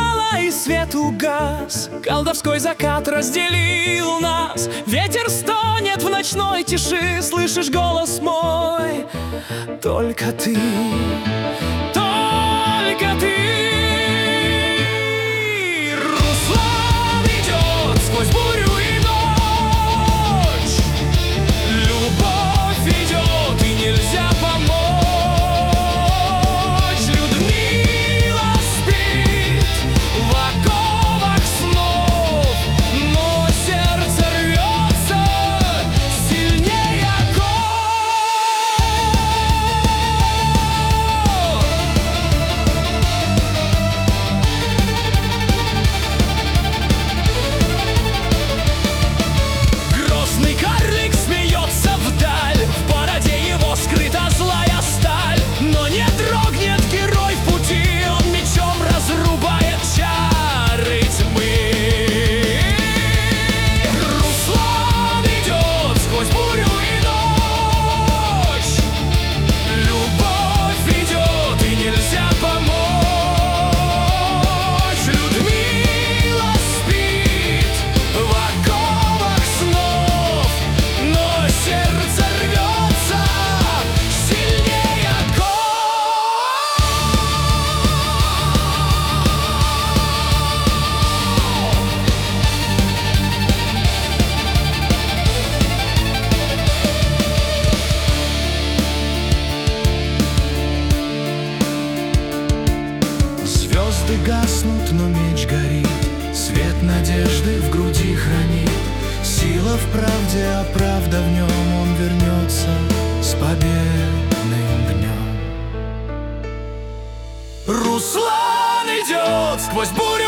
стемнело и свет угас, колдовской закат разделил нас. Ветер стонет в ночной тиши, слышишь голос мой, только ты, только ты. Руслан идет сквозь бурю и ночь, любовь идет и нельзя помочь. Людмила спит в оковах снов, но сердце рвется сильнее оков. Грозный карлик смеется вдаль, в бороде его скрыта злая сталь. Но не дрогнет герой в пути, он мечом разрубает чары тьмы. Руслан идет сквозь бурю и ночь, любовь идет и нельзя помочь. Людмила спит в оковах снов, но сердце рвется сильнее оков. Звезды гаснут, но меч горит, свет надежды в груди хранит. Сила в правде, а правда в нем, он вернется с победным днем. Руслан идет сквозь бурю